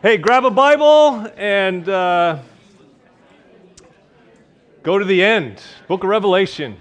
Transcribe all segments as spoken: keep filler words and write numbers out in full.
Hey, grab a Bible and uh, go to the end, Book of Revelation.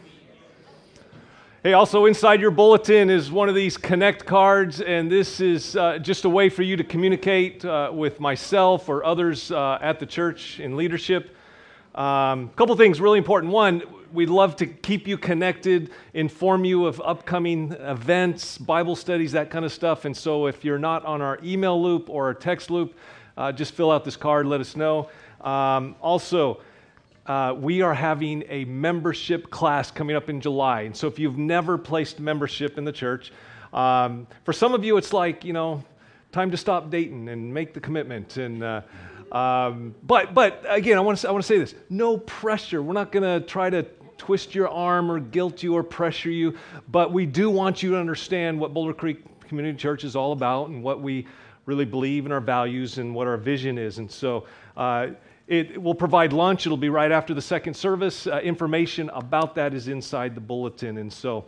Hey, also inside your bulletin is one of these Connect cards, and this is uh, just a way for you to communicate uh, with myself or others uh, at the church in leadership. A um, couple things really important. One, we'd love to keep you connected, inform you of upcoming events, Bible studies, that kind of stuff. And so if you're not on our email loop or our text loop, uh, just fill out this card, let us know. Um, also, uh, we are having a membership class coming up in July. And so if you've never placed membership in the church, um, for some of you it's like, you know, time to stop dating and make the commitment. And uh, Um, but but again, I want to I want to say this: no pressure. We're not going to try to twist your arm or guilt you or pressure you. But we do want you to understand what Boulder Creek Community Church is all about and what we really believe in our values and what our vision is. And so uh, it, it will provide lunch. It'll be right after the second service. Uh, information about that is inside the bulletin. And so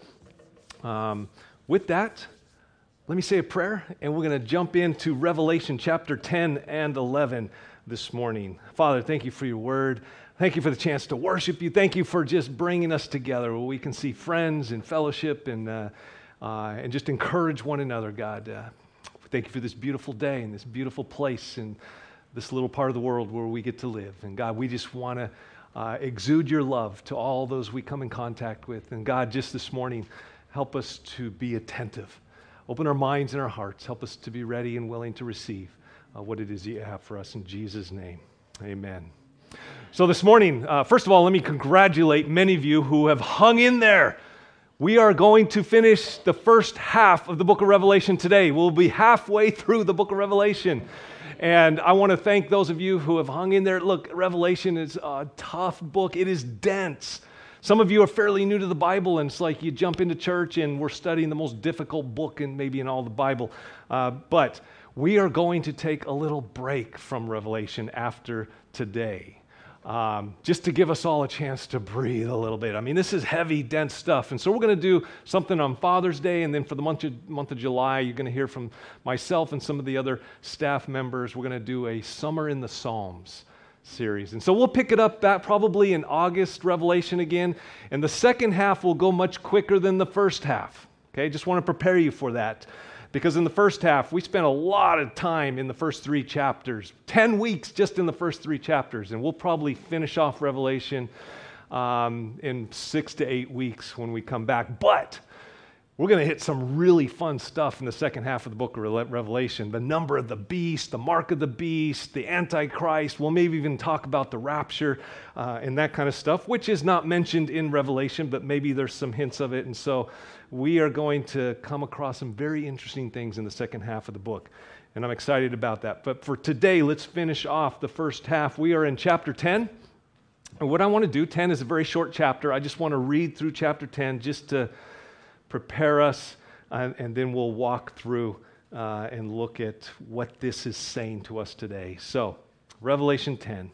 um, with that, let me say a prayer, and we're going to jump into Revelation chapter ten and eleven this morning. Father, thank you for your word. Thank you for the chance to worship you. Thank you for just bringing us together where we can see friends and fellowship and uh, uh, and just encourage one another, God. Uh, thank you for this beautiful day and this beautiful place and this little part of the world where we get to live. And God, we just want to uh, exude your love to all those we come in contact with. And God, just this morning, help us to be attentive. Open our minds and our hearts. Help us to be ready and willing to receive uh, what it is you have for us in Jesus' name. Amen. So this morning, uh, first of all, let me congratulate many of you who have hung in there. We are going to finish the first half of the book of Revelation today. We'll be halfway through the book of Revelation. And I want to thank those of you who have hung in there. Look, Revelation is a tough book. It is dense. Some of you are fairly new to the Bible, and it's like you jump into church and we're studying the most difficult book in maybe in all the Bible. Uh, but we are going to take a little break from Revelation after today, um, just to give us all a chance to breathe a little bit. I mean, this is heavy, dense stuff. And so we're going to do something on Father's Day, and then for the month of, month of July, you're going to hear from myself and some of the other staff members. We're going to do a Summer in the Psalms series. And so we'll pick it up that probably in August, Revelation again. And the second half will go much quicker than the first half. Okay, just want to prepare you for that. Because in the first half, we spent a lot of time in the first three chapters. Ten weeks just in the first three chapters. And we'll probably finish off Revelation um, in six to eight weeks when we come back. But we're going to hit some really fun stuff in the second half of the book of Revelation. The number of the beast, the mark of the beast, the Antichrist. We'll maybe even talk about the rapture uh, and that kind of stuff, which is not mentioned in Revelation, but maybe there's some hints of it. And so we are going to come across some very interesting things in the second half of the book. And I'm excited about that. But for today, let's finish off the first half. We are in chapter ten. And what I want to do, ten is a very short chapter. I just want to read through chapter ten just to prepare us, uh, and then we'll walk through uh, and look at what this is saying to us today. So, Revelation ten.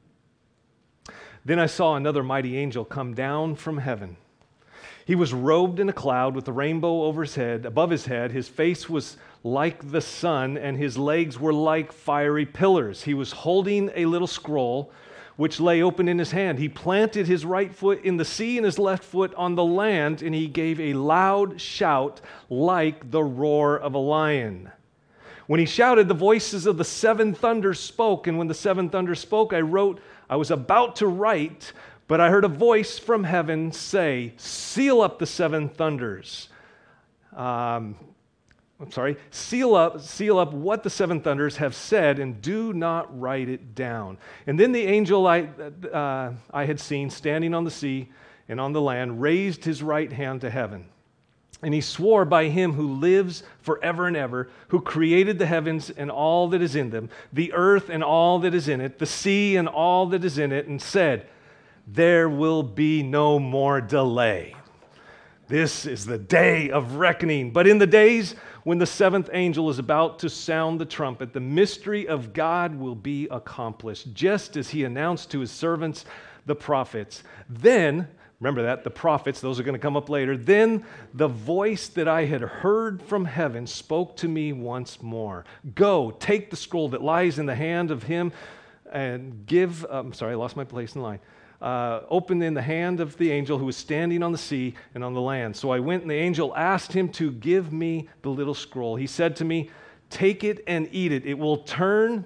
Then I saw another mighty angel come down from heaven. He was robed in a cloud with a rainbow over his head, above his head. His face was like the sun, and his legs were like fiery pillars. He was holding a little scroll, which lay open in his hand. He planted his right foot in the sea and his left foot on the land, and he gave a loud shout like the roar of a lion. When he shouted, the voices of the seven thunders spoke, and when the seven thunders spoke, I wrote, I was about to write, but I heard a voice from heaven say, seal up the seven thunders. Um, I'm sorry, seal up, seal up what the seven thunders have said, and do not write it down. And then the angel I, uh, I had seen standing on the sea and on the land raised his right hand to heaven. And he swore by him who lives forever and ever, who created the heavens and all that is in them, the earth and all that is in it, the sea and all that is in it, and said, there will be no more delay. This is the day of reckoning. But in the days when the seventh angel is about to sound the trumpet, the mystery of God will be accomplished, just as he announced to his servants, the prophets. Then Remember that, the prophets, those are going to come up later. Then the voice that I had heard from heaven spoke to me once more. Go, take the scroll that lies in the hand of him and give, I'm um, sorry, I lost my place in line. Uh, open in the hand of the angel who was standing on the sea and on the land. So I went, and the angel asked him to give me the little scroll. He said to me, take it and eat it. It will turn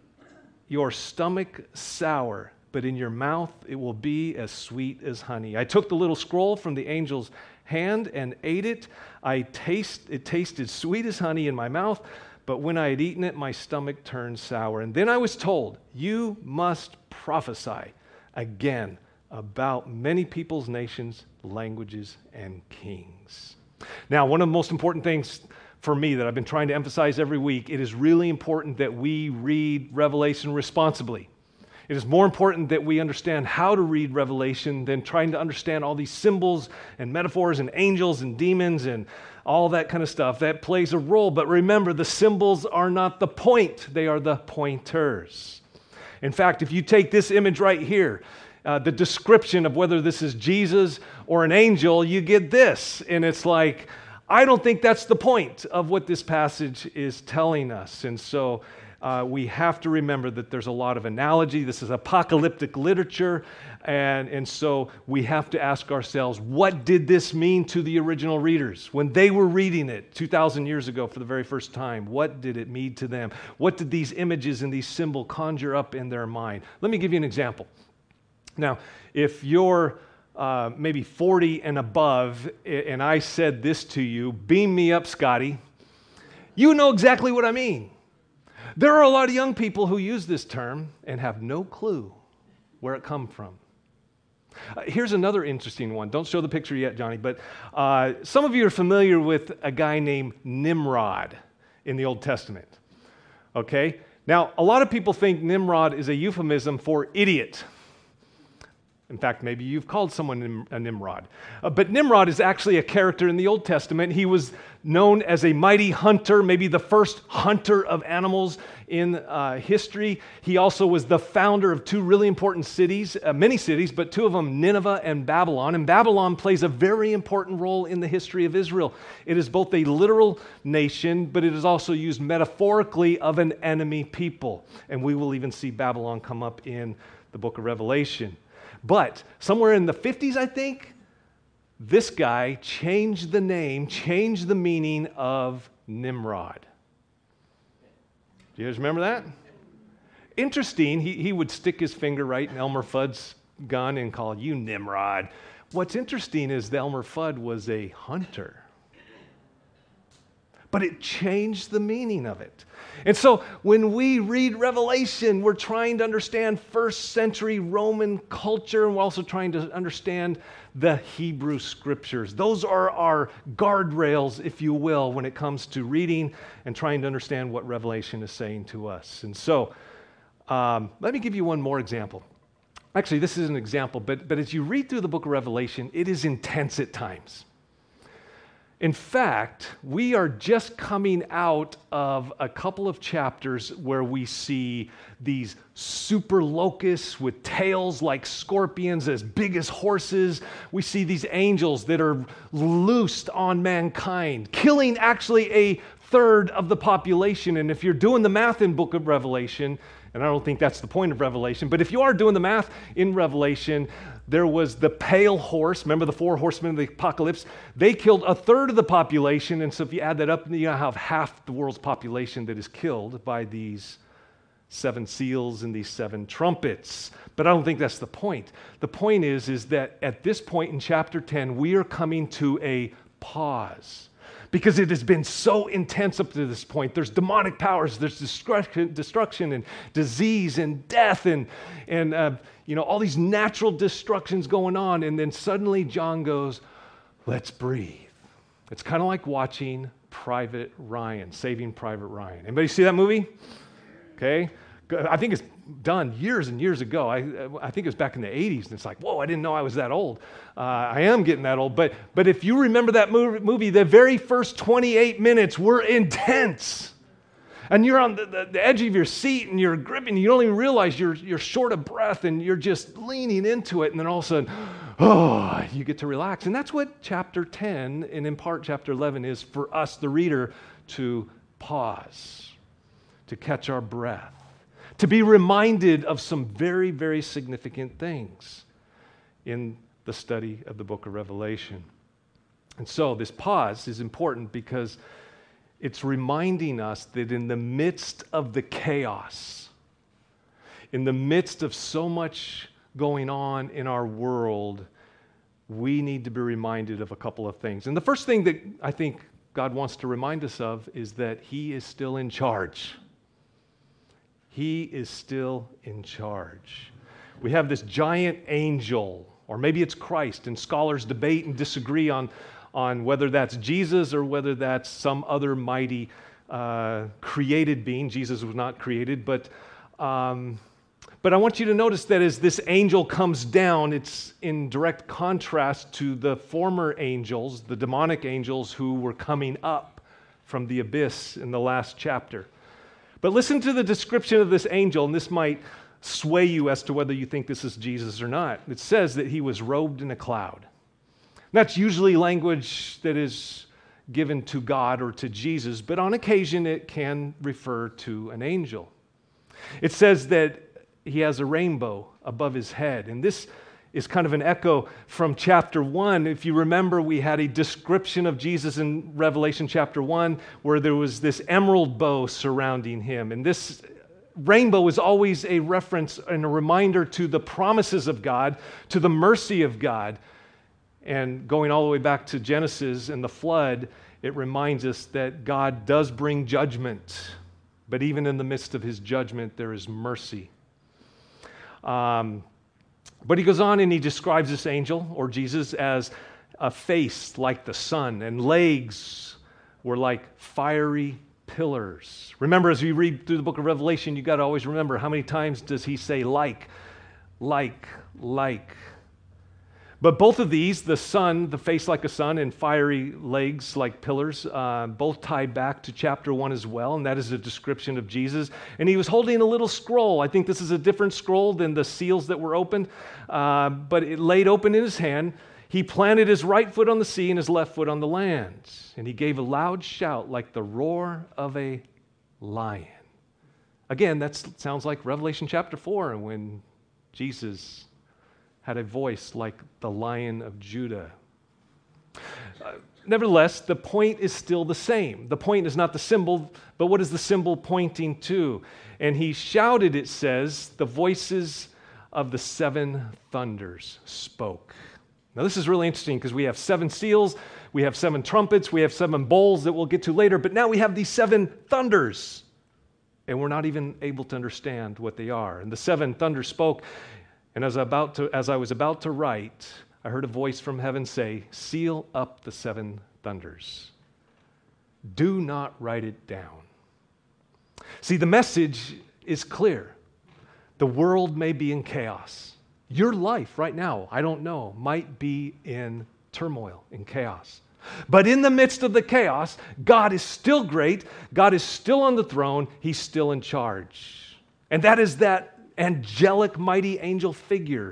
your stomach sour, but in your mouth it will be as sweet as honey. I took the little scroll from the angel's hand and ate it. I taste, it tasted sweet as honey in my mouth, but when I had eaten it, my stomach turned sour. And then I was told, you must prophesy again about many peoples, nations, languages, and kings. Now, one of the most important things for me that I've been trying to emphasize every week, it is really important that we read Revelation responsibly. It is more important that we understand how to read Revelation than trying to understand all these symbols and metaphors and angels and demons and all that kind of stuff. That plays a role, but remember, the symbols are not the point. They are the pointers. In fact, if you take this image right here, uh, the description of whether this is Jesus or an angel, you get this. And it's like, I don't think that's the point of what this passage is telling us. And so uh, we have to remember that there's a lot of analogy. This is apocalyptic literature. And, and so we have to ask ourselves, what did this mean to the original readers? When they were reading it two thousand years ago for the very first time, what did it mean to them? What did these images and these symbols conjure up in their mind? Let me give you an example. Now, if you're uh, maybe forty and above, and I said this to you, beam me up, Scotty, you know exactly what I mean. There are a lot of young people who use this term and have no clue where it comes from. Uh, here's another interesting one. Don't show the picture yet, Johnny, but uh, some of you are familiar with a guy named Nimrod in the Old Testament. Okay? Now, a lot of people think Nimrod is a euphemism for idiot. In fact, maybe you've called someone a Nimrod. Uh, but Nimrod is actually a character in the Old Testament. He was known as a mighty hunter, maybe the first hunter of animals in uh, history. He also was the founder of two really important cities, uh, many cities, but two of them, Nineveh and Babylon. And Babylon plays a very important role in the history of Israel. It is both a literal nation, but it is also used metaphorically of an enemy people. And we will even see Babylon come up in the book of Revelation. But somewhere in the fifties, I think, this guy changed the name, changed the meaning of Nimrod. Do you guys remember that? Interesting, he, he would stick his finger right in Elmer Fudd's gun and call you Nimrod. What's interesting is that Elmer Fudd was a hunter. But it changed the meaning of it. And so when we read Revelation, we're trying to understand first century Roman culture, and we're also trying to understand the Hebrew scriptures. Those are our guardrails, if you will, when it comes to reading and trying to understand what Revelation is saying to us. And so um, let me give you one more example. Actually, this is an example, but, but as you read through the book of Revelation, it is intense at times. In fact, we are just coming out of a couple of chapters where we see these super locusts with tails like scorpions, as big as horses. We see these angels that are loosed on mankind, killing actually a third of the population. And if you're doing the math in book of Revelation, and I don't think that's the point of Revelation, but if you are doing the math in Revelation, there was the pale horse. Remember the four horsemen of the apocalypse? They killed a third of the population, and so if you add that up, you now have half the world's population that is killed by these seven seals and these seven trumpets. But I don't think that's the point. The point is, is that at this point in chapter ten, we are coming to a pause. Because it has been so intense up to this point. There's demonic powers, there's destruction, destruction and disease and death and, and uh, you know, all these natural destructions going on. And then suddenly John goes, let's breathe. It's kind of like watching Private Ryan, Saving Private Ryan. Anybody see that movie? Okay. I think it's done years and years ago. I, I think it was back in the eighties, and it's like, whoa, I didn't know I was that old. Uh, I am getting that old. But, but if you remember that movie, the very first twenty-eight minutes were intense. And you're on the, the, the edge of your seat, and you're gripping. You don't even realize you're, you're short of breath, and you're just leaning into it. And then all of a sudden, oh, you get to relax. And that's what chapter ten and in part chapter eleven is for us, the reader, to pause, to catch our breath, to be reminded of some very, very significant things in the study of the book of Revelation. And so this pause is important because it's reminding us that in the midst of the chaos, in the midst of so much going on in our world, we need to be reminded of a couple of things. And the first thing that I think God wants to remind us of is that He is still in charge. He is still in charge. We have this giant angel, or maybe it's Christ, and scholars debate and disagree on, on whether that's Jesus or whether that's some other mighty uh, created being. Jesus was not created, but um, but I want you to notice that as this angel comes down, it's in direct contrast to the former angels, the demonic angels who were coming up from the abyss in the last chapter. But listen to the description of this angel, and this might sway you as to whether you think this is Jesus or not. It says that he was robed in a cloud. That's usually language that is given to God or to Jesus, but on occasion it can refer to an angel. It says that he has a rainbow above his head, and this is kind of an echo from chapter one. If you remember, we had a description of Jesus in Revelation chapter one where there was this emerald bow surrounding him, and this rainbow is always a reference and a reminder to the promises of God, to the mercy of God. And going all the way back to Genesis and the flood, it reminds us that God does bring judgment, but even in the midst of his judgment, there is mercy. Um, but he goes on and he describes this angel, or Jesus, as a face like the sun, and legs were like fiery pillars. Remember, as we read through the book of Revelation, you got to always remember, how many times does he say like, like, like? But both of these, the sun, the face like a sun, and fiery legs like pillars, uh, both tie back to chapter one as well, and that is a description of Jesus. And he was holding a little scroll. I think this is a different scroll than the seals that were opened, uh, but it laid open in his hand. He planted his right foot on the sea and his left foot on the land, and he gave a loud shout like the roar of a lion. Again, that sounds like Revelation chapter four, when Jesus had a voice like the Lion of Judah. Uh, nevertheless, the point is still the same. The point is not the symbol, but what is the symbol pointing to? And he shouted, it says, the voices of the seven thunders spoke. Now, this is really interesting because we have seven seals, we have seven trumpets, we have seven bowls that we'll get to later, but now we have these seven thunders, and we're not even able to understand what they are. And the seven thunders spoke. And as I, about to, as I was about to write, I heard a voice from heaven say, seal up the seven thunders. Do not write it down. See, the message is clear. The world may be in chaos. Your life right now, I don't know, might be in turmoil, in chaos. But in the midst of the chaos, God is still great. God is still on the throne. He's still in charge. And that is that angelic, mighty angel figure.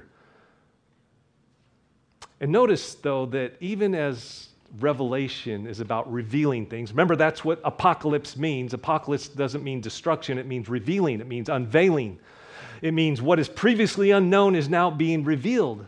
And notice, though, that even as Revelation is about revealing things, remember that's what apocalypse means. Apocalypse doesn't mean destruction, it means revealing, it means unveiling. It means what is previously unknown is now being revealed.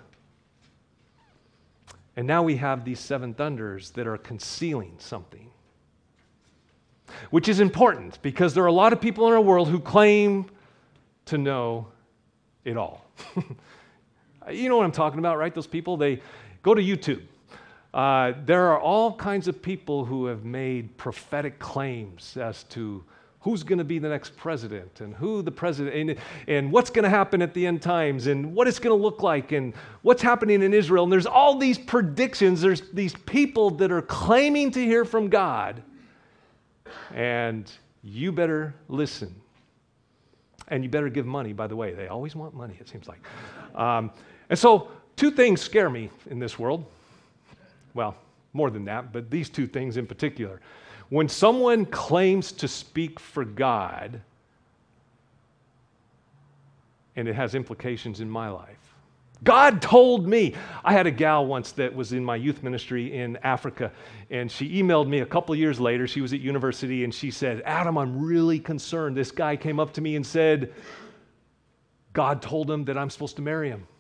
And now we have these seven thunders that are concealing something, which is important because there are a lot of people in our world who claim to know it all. You know what I'm talking about, right? Those people, they go to YouTube. Uh, there are all kinds of people who have made prophetic claims as to who's going to be the next president and who the president, and, and what's going to happen at the end times and what it's going to look like and what's happening in Israel. And there's all these predictions. There's these people that are claiming to hear from God. And you better listen. And you better give money, by the way. They always want money, it seems like. Um, and so two things scare me in this world. Well, more than that, but these two things in particular. When someone claims to speak for God, and it has implications in my life, God told me. I had a gal once that was in my youth ministry in Africa, and she emailed me a couple years later. She was at university, and she said, Adam, I'm really concerned. This guy came up to me and said, God told him that I'm supposed to marry him.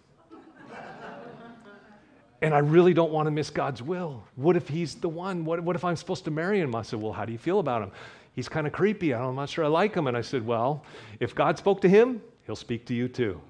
And I really don't want to miss God's will. What if he's the one? What, what if I'm supposed to marry him? I said, well, how do you feel about him? He's kind of creepy. I'm not sure I like him. And I said, well, if God spoke to him, he'll speak to you too.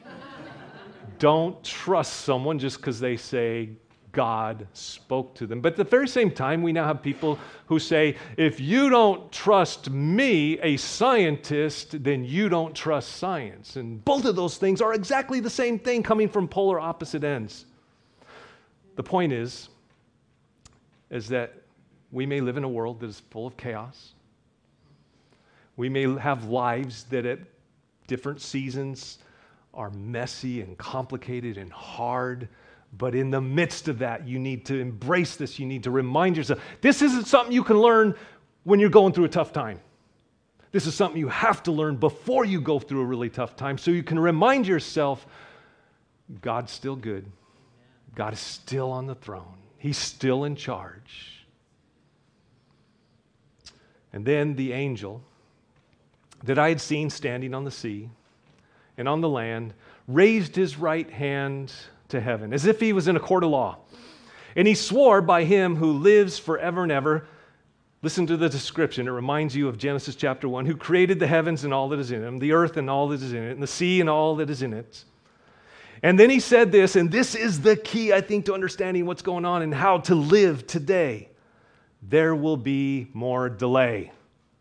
Don't trust someone just because they say God spoke to them. But at the very same time, we now have people who say, if you don't trust me, a scientist, then you don't trust science. And both of those things are exactly the same thing coming from polar opposite ends. The point is, is that we may live in a world that is full of chaos. We may have lives that at different seasons are messy and complicated and hard, but in the midst of that, you need to embrace this. You need to remind yourself, this isn't something you can learn when you're going through a tough time. This is something you have to learn before you go through a really tough time, so you can remind yourself, God's still good. God is still on the throne. He's still in charge. And then the angel that I had seen standing on the sea and on the land raised his right hand to heaven, as if he was in a court of law. And he swore by him who lives forever and ever. Listen to the description. It reminds you of Genesis chapter one, who created the heavens and all that is in them, the earth and all that is in it, and the sea and all that is in it. And then he said this, and this is the key, I think, to understanding what's going on and how to live today. There will be more delay.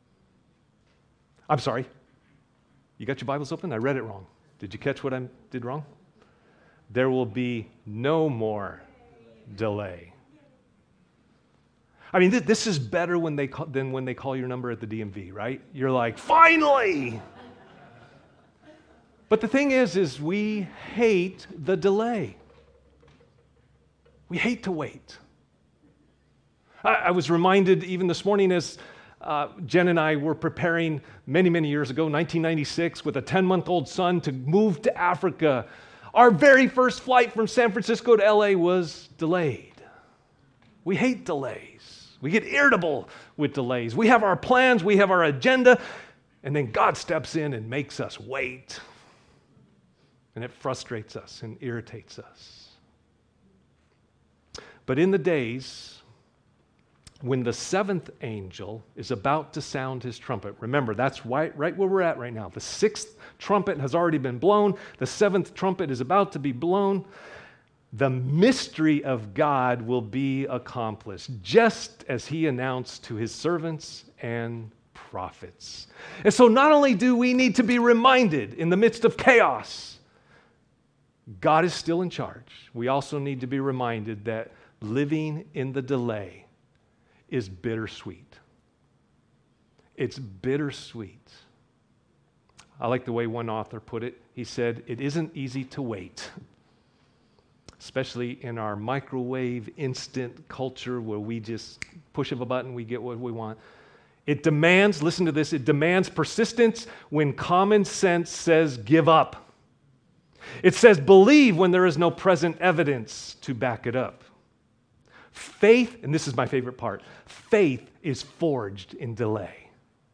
I'm sorry. You got your Bibles open? I read it wrong. Did you catch what I did wrong? There will be no more delay. I mean, th- this is better when they call, than when they call your number at the D M V, right? You're like, finally! But the thing is, is we hate the delay. We hate to wait. I, I was reminded even this morning as uh, Jen and I were preparing many, many years ago, nineteen ninety-six, with a ten-month-old son to move to Africa. Our very first flight from San Francisco to L A was delayed. We hate delays. We get irritable with delays. We have our plans, we have our agenda, and then God steps in and makes us wait. And it frustrates us and irritates us. But in the days when the seventh angel is about to sound his trumpet, remember, that's right, right where we're at right now. The sixth trumpet has already been blown. The seventh trumpet is about to be blown. The mystery of God will be accomplished, just as he announced to his servants and prophets. And so not only do we need to be reminded in the midst of chaos, God is still in charge. We also need to be reminded that living in the delay is bittersweet. It's bittersweet. I like the way one author put it. He said, it isn't easy to wait, especially in our microwave instant culture where we just push of a button, we get what we want. It demands, listen to this, it demands persistence when common sense says give up. It says believe when there is no present evidence to back it up. Faith, and this is my favorite part, faith is forged in delay.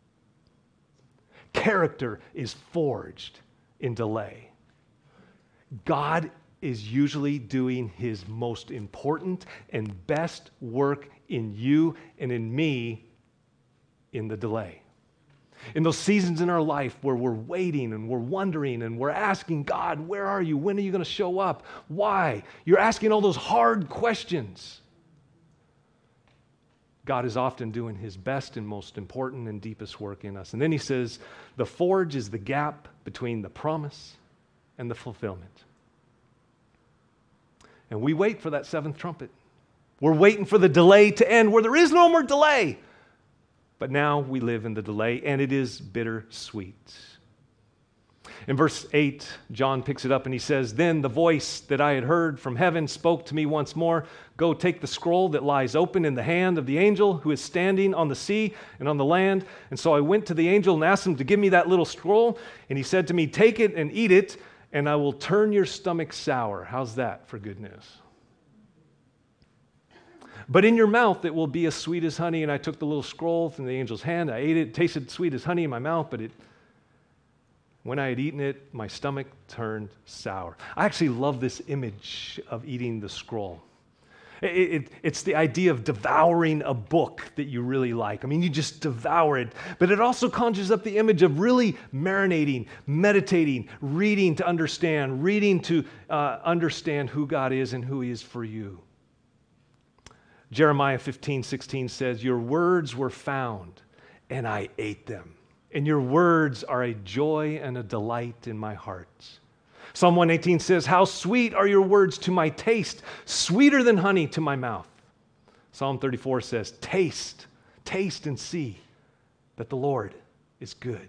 Character is forged in delay. God is usually doing his most important and best work in you and in me in the delay. In those seasons in our life where we're waiting and we're wondering and we're asking God, where are you? When are you going to show up? Why? You're asking all those hard questions. God is often doing his best and most important and deepest work in us. And then he says, the forge is the gap between the promise and the fulfillment. And we wait for that seventh trumpet. We're waiting for the delay to end where there is no more delay. But now we live in the delay, and it is bittersweet. In verse eight, John picks it up and he says, then the voice that I had heard from heaven spoke to me once more, go take the scroll that lies open in the hand of the angel who is standing on the sea and on the land. And so I went to the angel and asked him to give me that little scroll. And he said to me, take it and eat it, and I will turn your stomach sour. How's that for good news? But in your mouth it will be as sweet as honey. And I took the little scroll from the angel's hand. I ate it. It tasted sweet as honey in my mouth, but it, when I had eaten it, my stomach turned sour. I actually love this image of eating the scroll. It, it, it's the idea of devouring a book that you really like. I mean, you just devour it. But it also conjures up the image of really marinating, meditating, reading to understand, reading to uh, understand who God is and who He is for you. Jeremiah fifteen sixteen says, your words were found, and I ate them. And your words are a joy and a delight in my heart. Psalm one eighteen says, how sweet are your words to my taste, sweeter than honey to my mouth. Psalm thirty-four says, taste, taste and see that the Lord is good.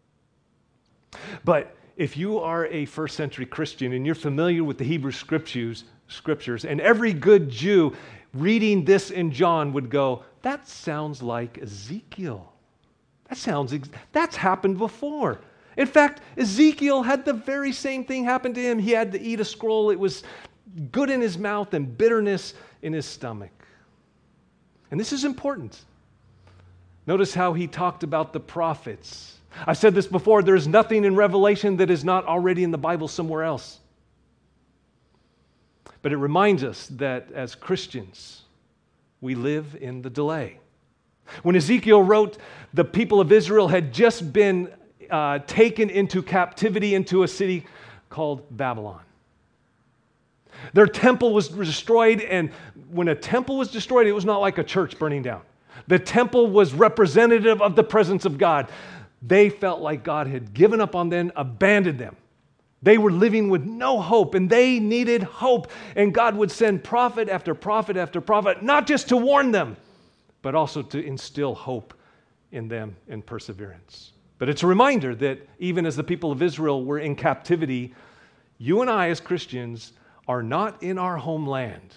But if you are a first century Christian and you're familiar with the Hebrew scriptures, scriptures, and every good Jew reading this in John would go, that sounds like Ezekiel. That sounds, ex- that's happened before. In fact, Ezekiel had the very same thing happen to him. He had to eat a scroll. It was good in his mouth and bitterness in his stomach. And this is important. Notice how he talked about the prophets. I've said this before, there's nothing in Revelation that is not already in the Bible somewhere else. But it reminds us that as Christians, we live in the delay. When Ezekiel wrote, the people of Israel had just been uh, taken into captivity into a city called Babylon. Their temple was destroyed, and when a temple was destroyed, it was not like a church burning down. The temple was representative of the presence of God. They felt like God had given up on them, abandoned them. They were living with no hope, and they needed hope. And God would send prophet after prophet after prophet, not just to warn them, but also to instill hope in them and perseverance. But it's a reminder that even as the people of Israel were in captivity, you and I as Christians are not in our homeland.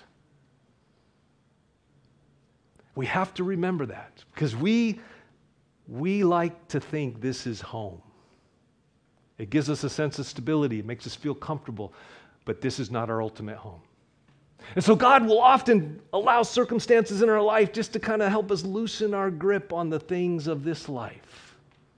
We have to remember that because we, we like to think this is home. It gives us a sense of stability. It makes us feel comfortable. But this is not our ultimate home. And so God will often allow circumstances in our life just to kind of help us loosen our grip on the things of this life.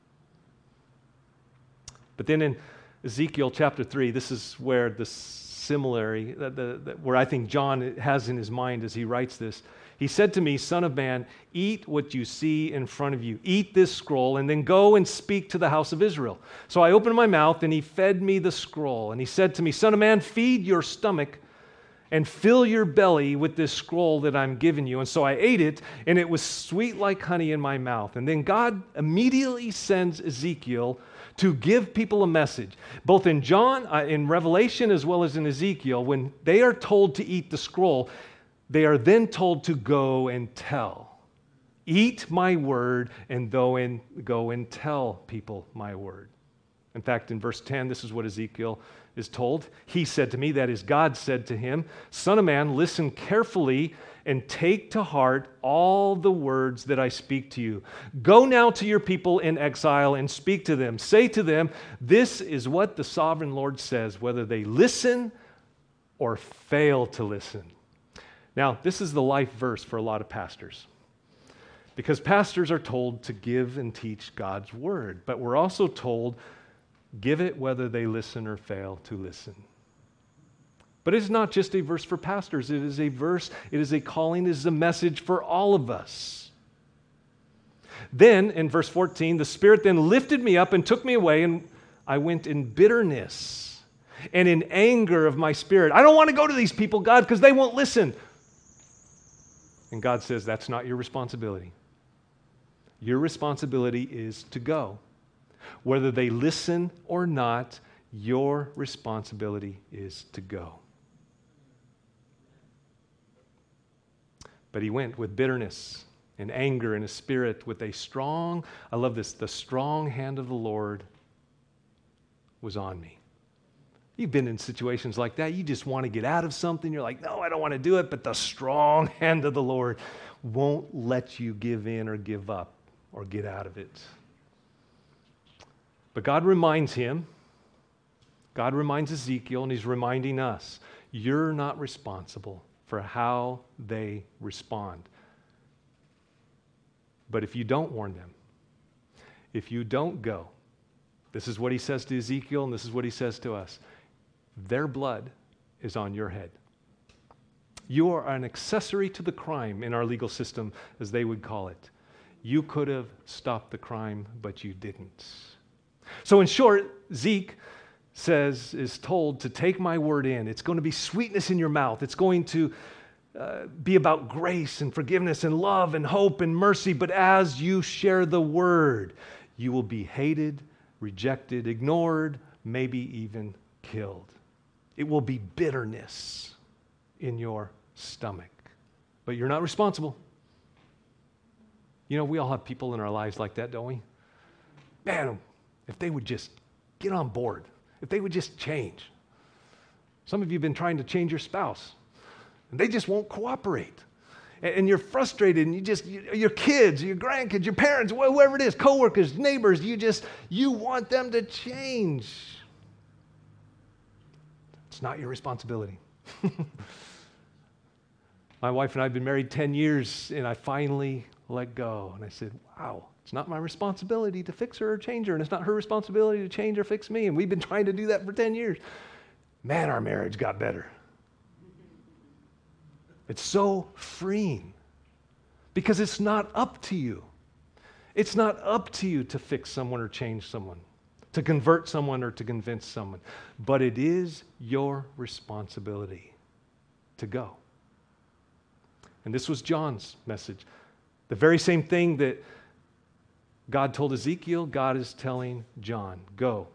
But then in Ezekiel chapter three, this is where the similarity, the, the, the, where I think John has in his mind as he writes this. He said to me, Son of man, eat what you see in front of you. Eat this scroll and then go and speak to the house of Israel. So I opened my mouth and he fed me the scroll. And he said to me, Son of man, feed your stomach and fill your belly with this scroll that I'm giving you. And so I ate it, and it was sweet like honey in my mouth. And then God immediately sends Ezekiel to give people a message. Both in John, uh, in Revelation, as well as in Ezekiel, when they are told to eat the scroll, they are then told to go and tell. Eat my word and go and, go and tell people my word. In fact, in verse ten, this is what Ezekiel is told. He said to me, that is, God said to him, Son of man, listen carefully and take to heart all the words that I speak to you. Go now to your people in exile and speak to them. Say to them, this is what the sovereign Lord says, whether they listen or fail to listen. Now, this is the life verse for a lot of pastors, because pastors are told to give and teach God's word, but we're also told, give it whether they listen or fail to listen. But it's not just a verse for pastors. It is a verse, it is a calling, it is a message for all of us. Then, in verse fourteen, the Spirit then lifted me up and took me away, and I went in bitterness and in anger of my spirit. I don't want to go to these people, God, because they won't listen. And God says, that's not your responsibility. Your responsibility is to go. Whether they listen or not, your responsibility is to go. But he went with bitterness and anger in his spirit with a strong, I love this, the strong hand of the Lord was on me. You've been in situations like that. You just want to get out of something. You're like, no, I don't want to do it. But the strong hand of the Lord won't let you give in or give up or get out of it. But God reminds him God reminds Ezekiel, and he's reminding us, you're not responsible for how they respond. But if you don't warn them, if you don't go, this is what he says to Ezekiel, and this is what he says to us. Their blood is on your head. You are an accessory to the crime in our legal system, as they would call it. You could have stopped the crime, but you didn't. So in short, Zeke says, is told to take my word in. It's going to be sweetness in your mouth. It's going to uh, be about grace and forgiveness and love and hope and mercy. But as you share the word, you will be hated, rejected, ignored, maybe even killed. It will be bitterness in your stomach. But you're not responsible. You know, we all have people in our lives like that, don't we? Man, if they would just get on board, if they would just change. Some of you have been trying to change your spouse, and they just won't cooperate. And you're frustrated, and you just, your kids, your grandkids, your parents, whoever it is, coworkers, neighbors, you just, you want them to change. It's not your responsibility. My wife and I have been married ten years, and I finally let go. And I said, wow, it's not my responsibility to fix her or change her, and it's not her responsibility to change or fix me. And we've been trying to do that for ten years. Man, our marriage got better. It's so freeing because it's not up to you. It's not up to you to fix someone or change someone, to convert someone or to convince someone, but it is your responsibility to go. And this was John's message. The very same thing that God told Ezekiel, God is telling John, go.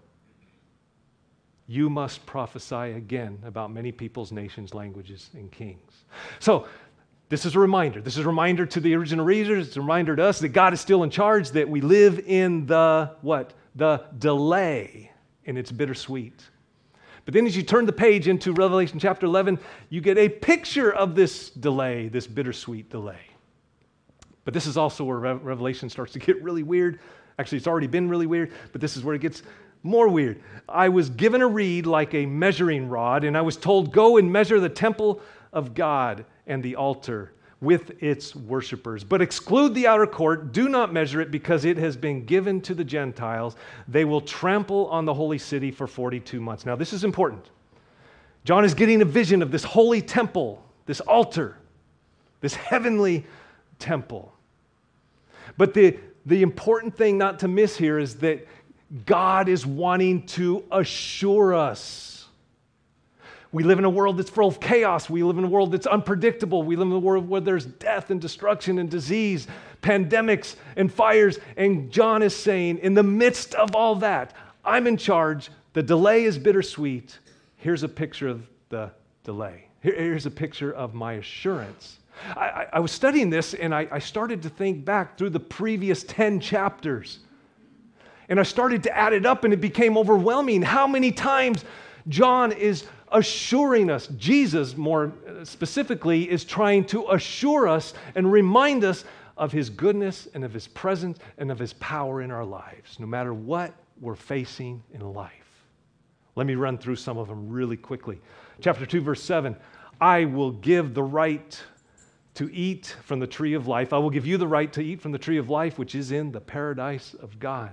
You must prophesy again about many peoples, nations, languages, and kings. So this is a reminder. This is a reminder to the original readers. It's a reminder to us that God is still in charge, that we live in the, what? The delay, and it's bittersweet. But then as you turn the page into Revelation chapter eleven, you get a picture of this delay, this bittersweet delay. But this is also where Re- Revelation starts to get really weird. Actually, it's already been really weird, but this is where it gets more weird. I was given a reed like a measuring rod, and I was told, go and measure the temple of God and the altar with its worshipers. But exclude the outer court. Do not measure it, because it has been given to the Gentiles. They will trample on the holy city for forty-two months. Now, this is important. John is getting a vision of this holy temple, this altar, this heavenly temple. But the, the important thing not to miss here is that God is wanting to assure us. We live in a world that's full of chaos. We live in a world that's unpredictable. We live in a world where there's death and destruction and disease, pandemics and fires. And John is saying, in the midst of all that, I'm in charge. The delay is bittersweet. Here's a picture of the delay. Here, here's a picture of my assurance. I, I, I was studying this, and I, I started to think back through the previous ten chapters. And I started to add it up, and it became overwhelming how many times John is assuring us, Jesus more specifically, is trying to assure us and remind us of his goodness and of his presence and of his power in our lives, no matter what we're facing in life. Let me run through some of them really quickly. Chapter two, verse seven, I will give the right to eat from the tree of life. I will give you the right to eat from the tree of life, which is in the paradise of God.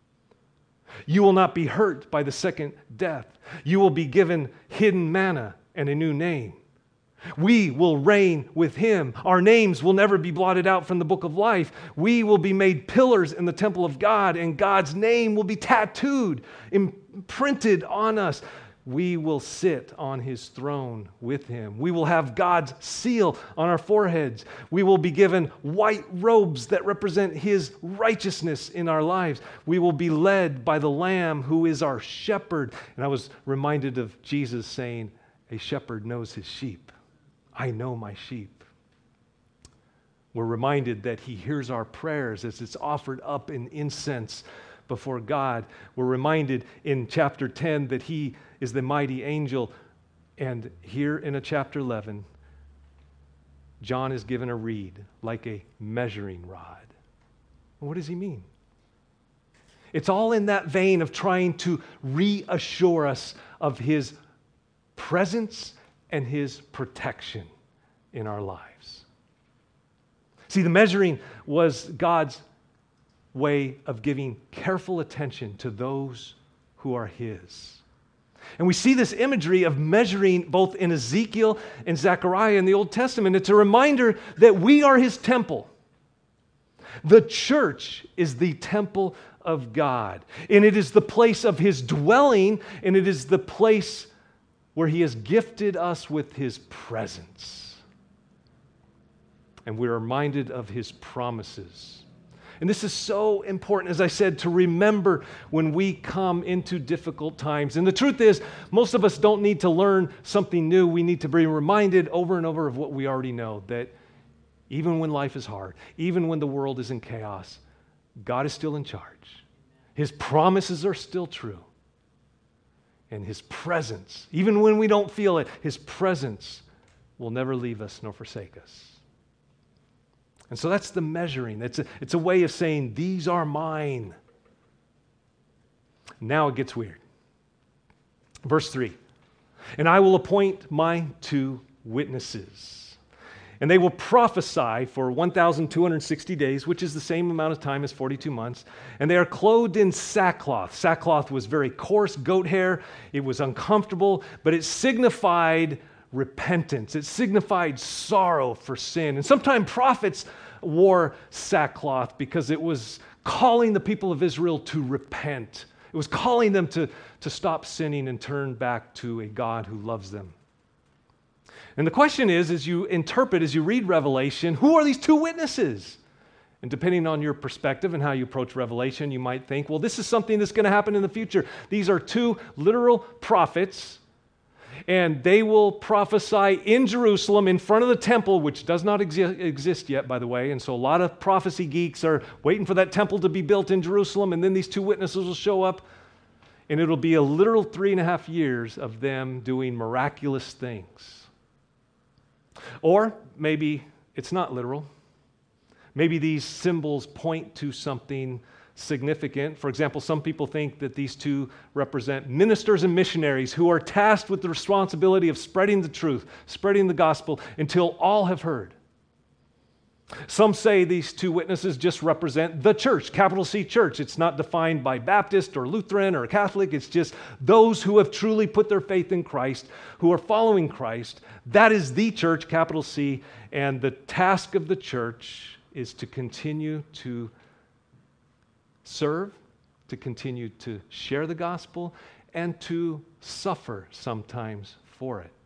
You will not be hurt by the second death. You will be given hidden manna and a new name. We will reign with him. Our names will never be blotted out from the book of life. We will be made pillars in the temple of God, and God's name will be tattooed, imprinted on us. We will sit on his throne with him. We will have God's seal on our foreheads. We will be given white robes that represent his righteousness in our lives. We will be led by the Lamb who is our shepherd. And I was reminded of Jesus saying, a shepherd knows his sheep. I know my sheep. We're reminded that he hears our prayers as it's offered up in incense before God. We're reminded in chapter ten that he is the mighty angel. And here in a chapter eleven, John is given a reed like a measuring rod. What does he mean? It's all in that vein of trying to reassure us of His presence and His protection in our lives. See, the measuring was God's way of giving careful attention to those who are His. And we see this imagery of measuring both in Ezekiel and Zechariah in the Old Testament. It's a reminder that we are His temple. The church is the temple of God, and it is the place of His dwelling, and it is the place where He has gifted us with His presence. And we're reminded of His promises. And this is so important, as I said, to remember when we come into difficult times. And the truth is, most of us don't need to learn something new. We need to be reminded over and over of what we already know, that even when life is hard, even when the world is in chaos, God is still in charge. His promises are still true. And His presence, even when we don't feel it, His presence will never leave us nor forsake us. And so that's the measuring. It's a, it's a way of saying, these are mine. Now it gets weird. Verse three, and I will appoint my two witnesses, and they will prophesy for one thousand two hundred sixty days, which is the same amount of time as forty-two months, and they are clothed in sackcloth. Sackcloth was very coarse goat hair. It was uncomfortable, but it signified repentance. It signified sorrow for sin. And sometimes prophets wore sackcloth because it was calling the people of Israel to repent. It was calling them to, to stop sinning and turn back to a God who loves them. And the question is, as you interpret, as you read Revelation, who are these two witnesses? And depending on your perspective and how you approach Revelation, you might think, well, this is something that's going to happen in the future. These are two literal prophets, and they will prophesy in Jerusalem in front of the temple, which does not exi- exist yet, by the way. And so a lot of prophecy geeks are waiting for that temple to be built in Jerusalem, and then these two witnesses will show up, and it'll be a literal three and a half years of them doing miraculous things. Or maybe it's not literal. Maybe these symbols point to something significant. For example, some people think that these two represent ministers and missionaries who are tasked with the responsibility of spreading the truth, spreading the gospel until all have heard. Some say these two witnesses just represent the church, capital C church. It's not defined by Baptist or Lutheran or Catholic. It's just those who have truly put their faith in Christ, who are following Christ. That is the church, capital C, and the task of the church is to continue to serve, to continue to share the gospel, and to suffer sometimes for it.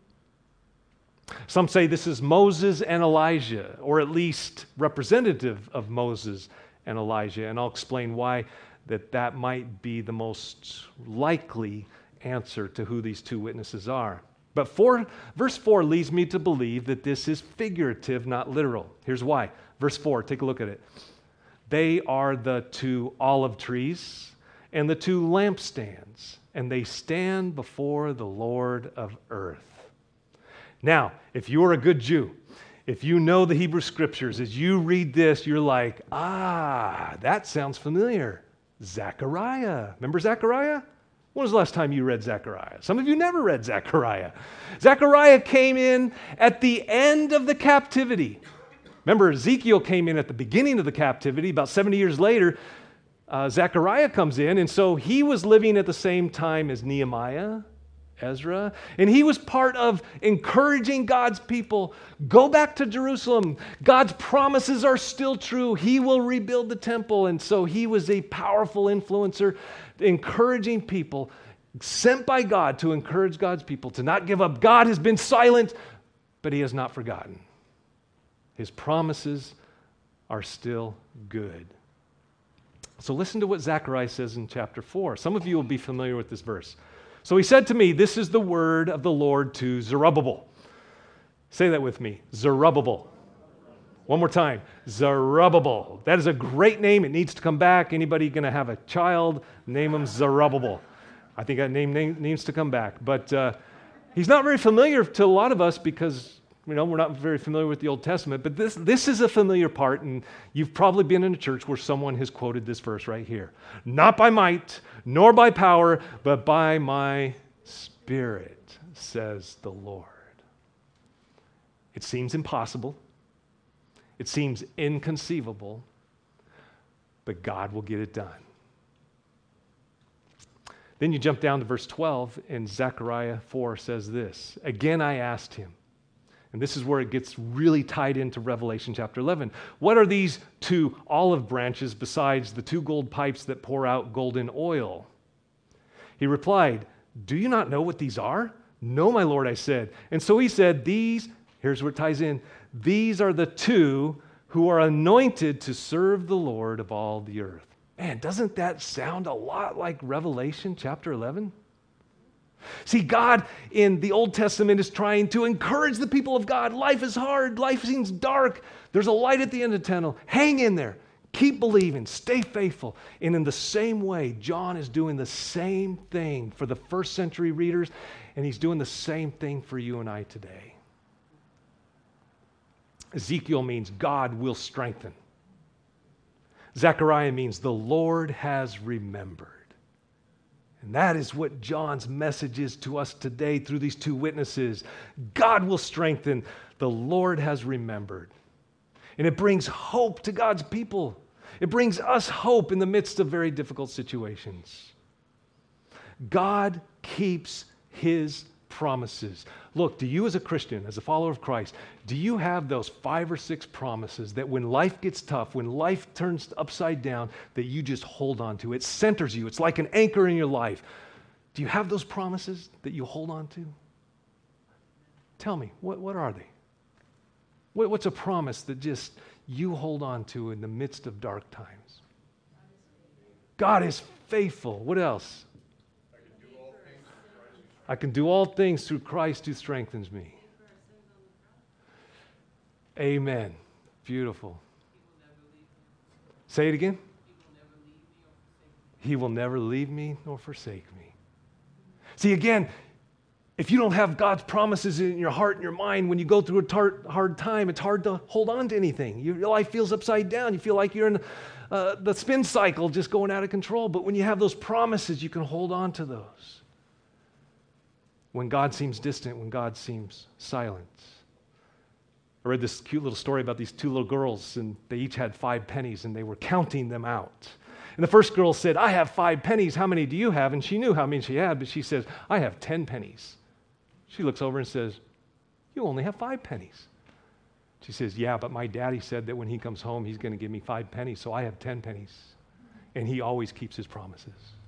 Some say this is Moses and Elijah, or at least representative of Moses and Elijah, and I'll explain why that that might be the most likely answer to who these two witnesses are. But four, verse four leads me to believe that this is figurative, not literal. Here's why. Verse four, take a look at it. They are the two olive trees and the two lampstands, and they stand before the Lord of earth. Now, if you're a good Jew, if you know the Hebrew Scriptures, as you read this, you're like, ah, that sounds familiar. Zechariah. Remember Zechariah? When was the last time you read Zechariah? Some of you never read Zechariah. Zechariah came in at the end of the captivity. Remember, Ezekiel came in at the beginning of the captivity. About seventy years later, uh, Zechariah comes in, and so he was living at the same time as Nehemiah, Ezra, and he was part of encouraging God's people, go back to Jerusalem. God's promises are still true. He will rebuild the temple, and so he was a powerful influencer, encouraging people, sent by God to encourage God's people to not give up. God has been silent, but he has not forgotten. His promises are still good. So listen to what Zechariah says in chapter four. Some of you will be familiar with this verse. So he said to me, this is the word of the Lord to Zerubbabel. Say that with me, Zerubbabel. One more time, Zerubbabel. That is a great name. It needs to come back. Anybody going to have a child, name him Zerubbabel. I think that name, name needs to come back. But uh, he's not very familiar to a lot of us because You know, we're not very familiar with the Old Testament, but this, this is a familiar part, and you've probably been in a church where someone has quoted this verse right here. Not by might, nor by power, but by my Spirit, says the Lord. It seems impossible. It seems inconceivable, but God will get it done. Then you jump down to verse twelve, and Zechariah four says this. Again, I asked him, and this is where it gets really tied into Revelation chapter eleven. What are these two olive branches besides the two gold pipes that pour out golden oil? He replied, do you not know what these are? No, my Lord, I said. And so he said, these, here's where it ties in, these are the two who are anointed to serve the Lord of all the earth. Man, doesn't that sound a lot like Revelation chapter eleven? See, God in the Old Testament is trying to encourage the people of God. Life is hard. Life seems dark. There's a light at the end of the tunnel. Hang in there. Keep believing. Stay faithful. And in the same way, John is doing the same thing for the first century readers, and he's doing the same thing for you and I today. Ezekiel means God will strengthen. Zechariah means the Lord has remembered. And that is what John's message is to us today through these two witnesses. God will strengthen. The Lord has remembered. And it brings hope to God's people. It brings us hope in the midst of very difficult situations. God keeps his promises. Look, do you as a Christian, as a follower of Christ, do you have those five or six promises that when life gets tough, when life turns upside down, that you just hold on to? It centers you. It's like an anchor in your life. Do you have those promises that you hold on to? Tell me, what, what are they? What, what's a promise that just you hold on to in the midst of dark times? God is faithful. What else? I can do all things through Christ who strengthens me. Amen. Beautiful. Say it again. He will never leave me nor forsake me. See, again, if you don't have God's promises in your heart and your mind, when you go through a tar- hard time, it's hard to hold on to anything. Your life feels upside down. You feel like you're in uh, the spin cycle just going out of control. But when you have those promises, you can hold on to those. When God seems distant, when God seems silent. I read this cute little story about these two little girls, and they each had five pennies, and they were counting them out. And the first girl said, I have five pennies. How many do you have? And she knew how many she had, but she says, I have ten pennies. She looks over and says, you only have five pennies. She says, yeah, but my daddy said that when he comes home, he's going to give me five pennies, so I have ten pennies. And he always keeps his promises.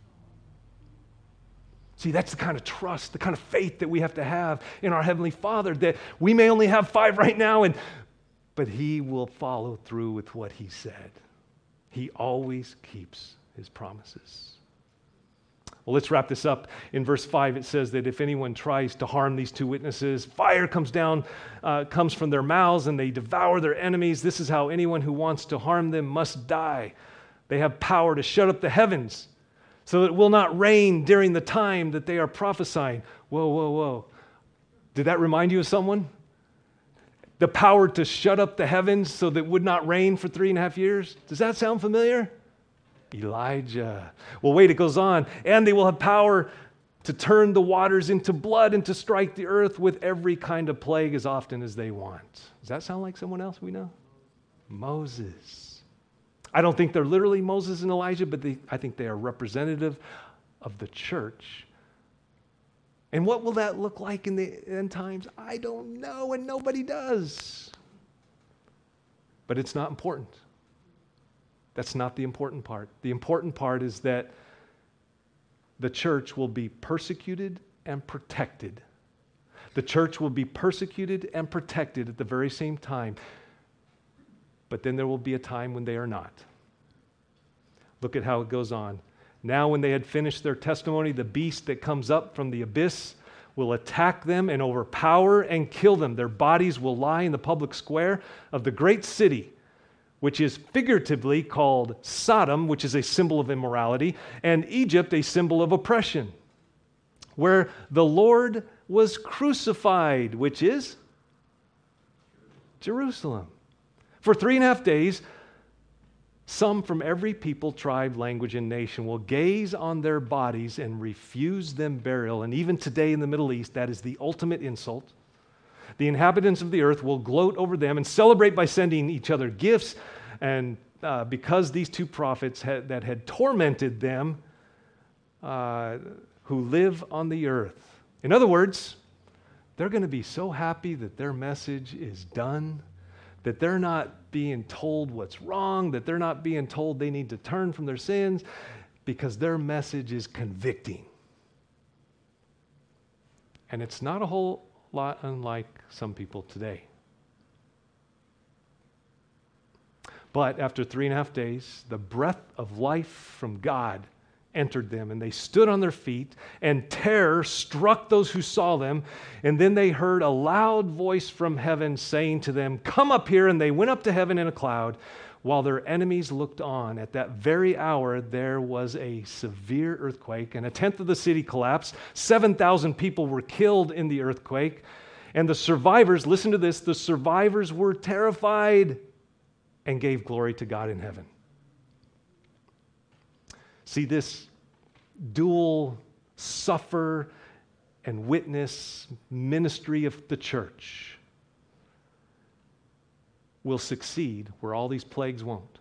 See, that's the kind of trust, the kind of faith that we have to have in our Heavenly Father, that we may only have five right now, and but he will follow through with what he said. He always keeps his promises. Well, let's wrap this up. In verse five, it says that if anyone tries to harm these two witnesses, fire comes down, uh, comes from their mouths, and they devour their enemies. This is how anyone who wants to harm them must die. They have power to shut up the heavens, so that it will not rain during the time that they are prophesying. Whoa, whoa, whoa. Did that remind you of someone? The power to shut up the heavens so that it would not rain for three and a half years? Does that sound familiar? Elijah. Well, wait, it goes on. And they will have power to turn the waters into blood and to strike the earth with every kind of plague as often as they want. Does that sound like someone else we know? Moses. I don't think they're literally Moses and Elijah, but they, I think they are representative of the church. And what will that look like in the end times? I don't know, and nobody does. But it's not important. That's not the important part. The important part is that the church will be persecuted and protected. The church will be persecuted and protected at the very same time. But then there will be a time when they are not. Look at how it goes on. Now when they had finished their testimony, the beast that comes up from the abyss will attack them and overpower and kill them. Their bodies will lie in the public square of the great city, which is figuratively called Sodom, which is a symbol of immorality, and Egypt, a symbol of oppression, where the Lord was crucified, which is Jerusalem. For three and a half days, some from every people, tribe, language, and nation will gaze on their bodies and refuse them burial. And even today in the Middle East, that is the ultimate insult. The inhabitants of the earth will gloat over them and celebrate by sending each other gifts. And uh, because these two prophets had, that had tormented them uh, who live on the earth. In other words, they're going to be so happy that their message is done, that they're not being told what's wrong, that they're not being told they need to turn from their sins, because their message is convicting. And it's not a whole lot unlike some people today. But after three and a half days, the breath of life from God entered them, and they stood on their feet, and terror struck those who saw them. And then they heard a loud voice from heaven saying to them, "Come up here." And they went up to heaven in a cloud, while their enemies looked on. At that very hour, there was a severe earthquake, and a tenth of the city collapsed. seven thousand people were killed in the earthquake. And the survivors, listen to this, the survivors were terrified and gave glory to God in heaven. See, this dual suffer and witness ministry of the church will succeed where all these plagues won't.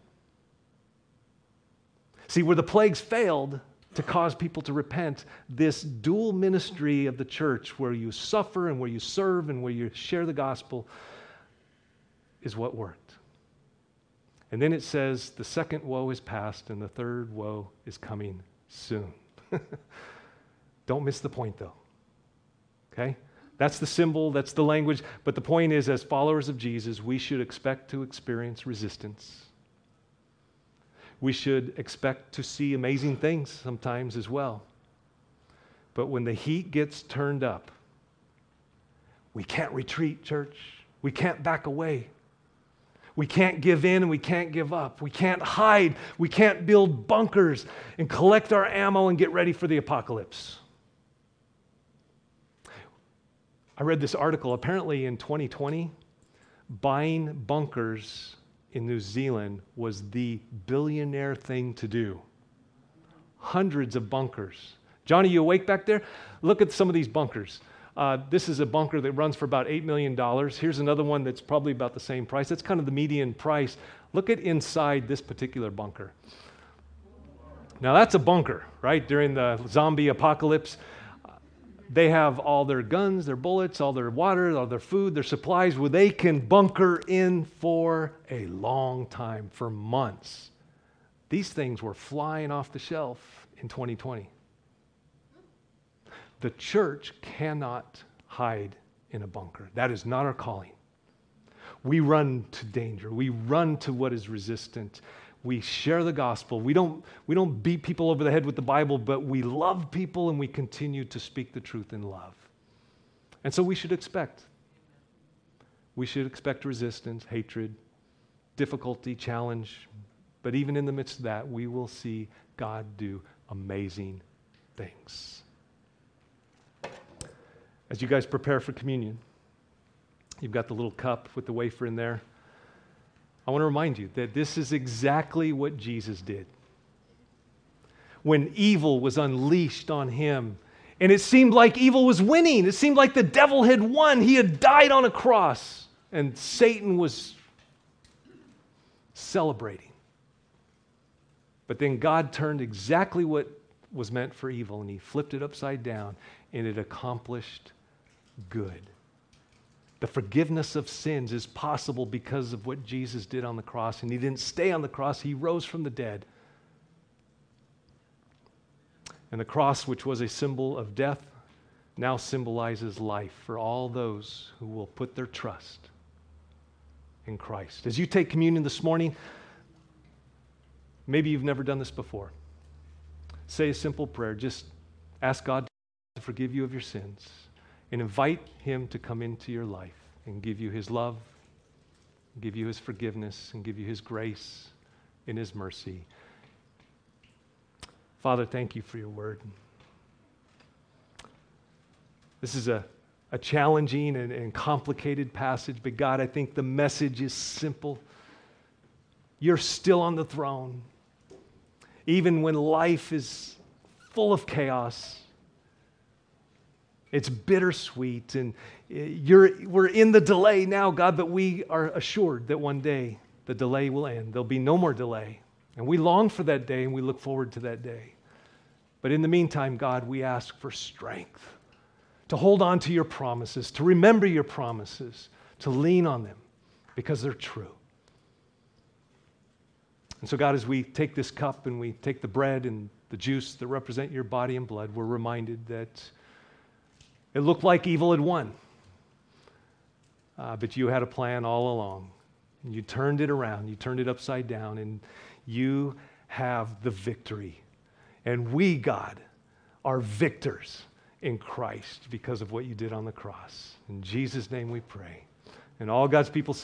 See, where the plagues failed to cause people to repent, this dual ministry of the church, where you suffer and where you serve and where you share the gospel, is what worked. And then it says the second woe is past and the third woe is coming soon. Don't miss the point, though. Okay? That's the symbol, that's the language, but the point is, as followers of Jesus, we should expect to experience resistance. We should expect to see amazing things sometimes as well. But when the heat gets turned up, we can't retreat, church. We can't back away. We can't give in and we can't give up. We can't hide. We can't build bunkers and collect our ammo and get ready for the apocalypse. I read this article. Apparently in twenty twenty, buying bunkers in New Zealand was the billionaire thing to do. Hundreds of bunkers. Johnny, you awake back there? Look at some of these bunkers. Uh, this is a bunker that runs for about eight million dollars. Here's another one that's probably about the same price. That's kind of the median price. Look at inside this particular bunker. Now that's a bunker, right? During the zombie apocalypse, they have all their guns, their bullets, all their water, all their food, their supplies, where they can bunker in for a long time, for months. These things were flying off the shelf in twenty twenty. The church cannot hide in a bunker. That is not our calling. We run to danger. We run to what is resistant. We share the gospel. We don't, we don't beat people over the head with the Bible, but we love people and we continue to speak the truth in love. And so we should expect. We should expect resistance, hatred, difficulty, challenge. But even in the midst of that, we will see God do amazing things. As you guys prepare for communion, you've got the little cup with the wafer in there. I want to remind you that this is exactly what Jesus did. When evil was unleashed on him, and it seemed like evil was winning, it seemed like the devil had won. He had died on a cross, and Satan was celebrating. But then God turned exactly what was meant for evil, and he flipped it upside down, and it accomplished good. The forgiveness of sins is possible because of what Jesus did on the cross, and he didn't stay on the cross, he rose from the dead. And the cross, which was a symbol of death, now symbolizes life for all those who will put their trust in Christ. As you take communion this morning, maybe you've never done this before. Say a simple prayer. Just ask God to forgive you of your sins and invite him to come into your life and give you his love, give you his forgiveness, and give you his grace and his mercy. Father, thank you for your word. This is a a challenging and, and complicated passage, but God, I think the message is simple. You're still on the throne. Even when life is full of chaos, it's bittersweet, and you're, we're in the delay now, God, but we are assured that one day the delay will end. There'll be no more delay. And we long for that day, and we look forward to that day. But in the meantime, God, we ask for strength to hold on to your promises, to remember your promises, to lean on them because they're true. And so, God, as we take this cup and we take the bread and the juice that represent your body and blood, we're reminded that it looked like evil had won. Uh, but you had a plan all along. And you turned it around. You turned it upside down. And you have the victory. And we, God, are victors in Christ because of what you did on the cross. In Jesus' name we pray. And all God's people say,